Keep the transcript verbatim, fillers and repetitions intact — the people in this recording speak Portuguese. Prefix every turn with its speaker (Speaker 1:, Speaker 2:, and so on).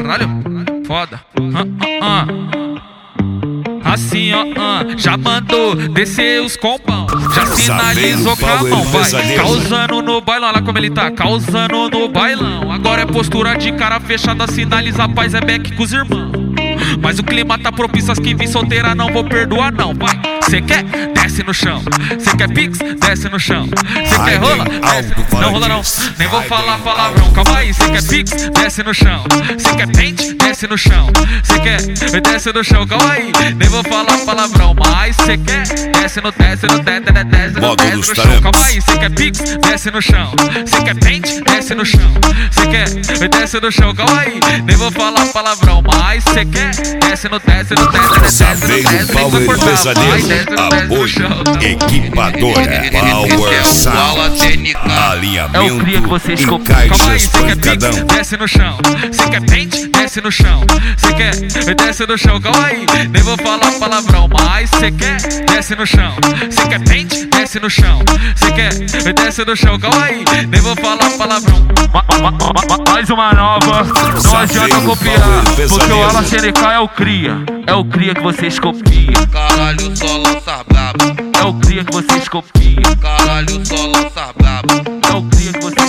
Speaker 1: caralho, foda. Ah, ah, ah. Assim, ó, ah, já mandou descer os compão, já sinalizou com a mão, vai causando no bailão. Olha como ele tá, causando no bailão. Agora é postura de cara fechada, sinaliza a paz, é back com os irmãos. Mas o clima tá propício, as que vim solteira não vou perdoar não, vai. Cê quer? Desce no chão. Cê quer pix? Desce no chão. Cê quer rola? Desce. Não rola não, nem vou falar palavrão. Calma aí, cê quer pix? Desce no chão. Cê quer pente? Desce no chão. Cê quer? Desce no chão, calma aí, nem vou falar palavrão. Mas cê quer? Desce no, desce no, desce, desce, desce no, desce no chão. Calma aí, cê quer pix? Desce no chão. Cê quer pente? Desce no chão. Cê quer? Desce no chão, calma aí, nem vou falar palavrão. Mas cê quer? Desce no, desce no, desce, desce, desce no, desce, nem vou cortar.
Speaker 2: Apoio, equipadora, Power Sound, alinhamento e caixas pancadão.
Speaker 1: Desce no chão, cê quer pente? Desce no chão, cê quer? Desce no chão, calma aí, nem vou falar palavrão. Mas cê quer? Desce no chão, cê quer pente? Desce no chão, cê quer? Desce no chão, calma aí, nem vou falar palavrão. Mais uma nova, não adianta copiar, porque o Ala C N K é o cria, é o cria que vocês copiam.
Speaker 3: Caralho, só lança brabo.
Speaker 1: É o cria que vocês copiam.
Speaker 3: Caralho, só lança brabo.
Speaker 1: É o cria que vocês